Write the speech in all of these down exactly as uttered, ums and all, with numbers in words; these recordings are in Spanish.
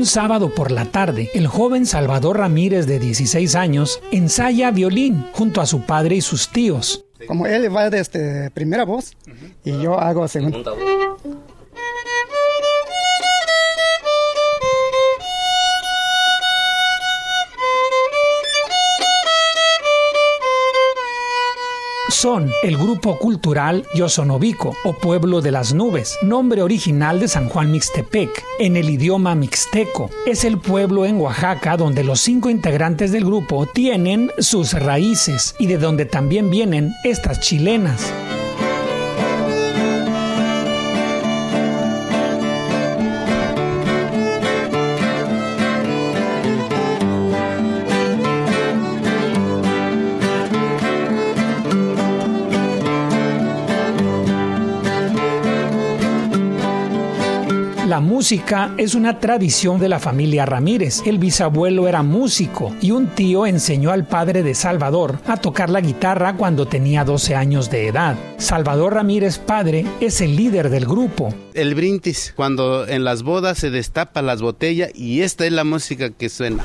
sábado por la tarde, el joven Salvador Ramírez, de dieciséis años, ensaya violín junto a su padre y sus tíos. Como él va de este, primera voz, y yo hago segunda. Son el grupo cultural Yosonovico, o Pueblo de las Nubes, nombre original de San Juan Mixtepec, en el idioma mixteco. Es el pueblo en Oaxaca donde los cinco integrantes del grupo tienen sus raíces y de donde también vienen estas chilenas. La música es una tradición de la familia Ramírez. El bisabuelo era músico y un tío enseñó al padre de Salvador a tocar la guitarra cuando tenía doce años de edad. Salvador Ramírez padre es el líder del grupo. El brindis, cuando en las bodas se destapa las botellas, y esta es la música que suena.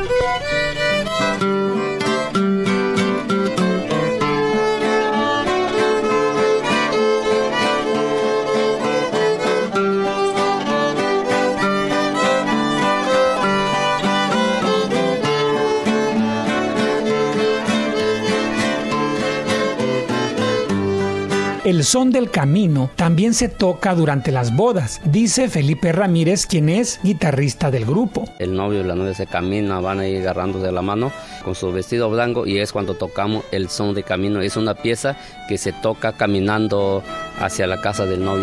El son del camino también se toca durante las bodas, dice Felipe Ramírez, quien es guitarrista del grupo. El novio y la novia se caminan, van ahí agarrándose de la mano con su vestido blanco, y es cuando tocamos el son de camino. Es una pieza que se toca caminando hacia la casa del novio.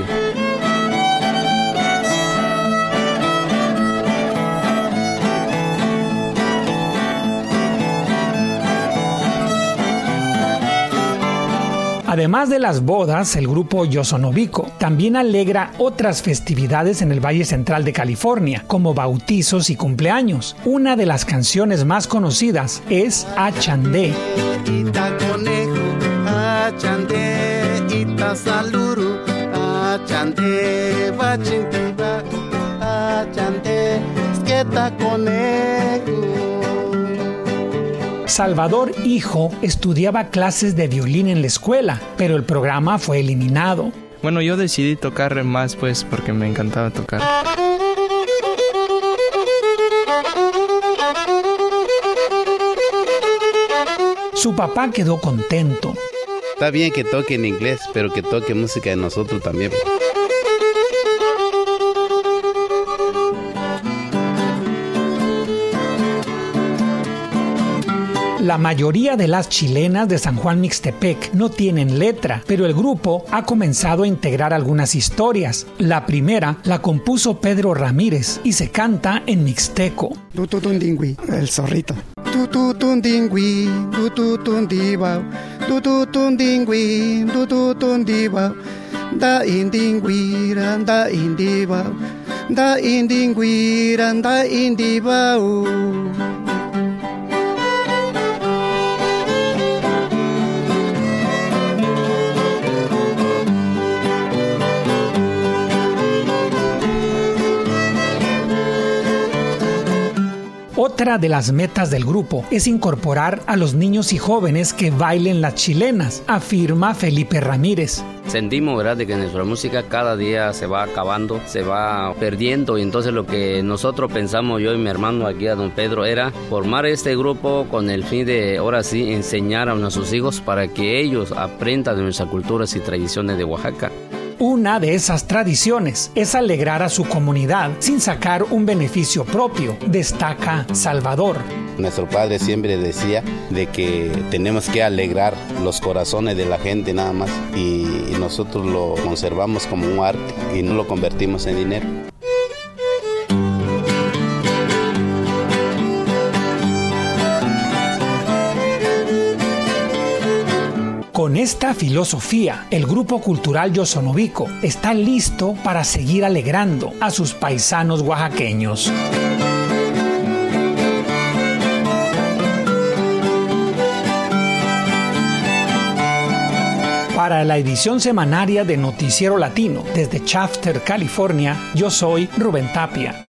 Además de las bodas, el grupo Yosonovico también alegra otras festividades en el Valle Central de California, como bautizos y cumpleaños. Una de las canciones más conocidas es Achandé. Salvador, hijo, estudiaba clases de violín en la escuela, pero el programa fue eliminado. Bueno, yo decidí tocar más pues porque me encantaba tocar. Su papá quedó contento. Está bien que toque en inglés, pero que toque música de nosotros también. La mayoría de las chilenas de San Juan Mixtepec no tienen letra, pero el grupo ha comenzado a integrar algunas historias. La primera la compuso Pedro Ramírez y se canta en mixteco. Tututundingui, el zorrito. Tututundingui, tututundibao, tututundingui, tututundibao, da indingui, da indibao, da indingui, da indibao. Otra de las metas del grupo es incorporar a los niños y jóvenes que bailen las chilenas, afirma Felipe Ramírez. Sentimos, ¿verdad?, de que nuestra música cada día se va acabando, se va perdiendo, y entonces lo que nosotros pensamos, yo y mi hermano aquí, a don Pedro, era formar este grupo con el fin de, ahora sí, enseñar a nuestros hijos para que ellos aprendan de nuestras culturas y tradiciones de Oaxaca. Una de esas tradiciones es alegrar a su comunidad sin sacar un beneficio propio, destaca Salvador. Nuestro padre siempre decía de que tenemos que alegrar los corazones de la gente nada más, y nosotros lo conservamos como un arte y no lo convertimos en dinero. Con esta filosofía, el grupo cultural Yosonovico está listo para seguir alegrando a sus paisanos oaxaqueños. Para la edición semanaria de Noticiero Latino, desde Shafter, California, yo soy Rubén Tapia.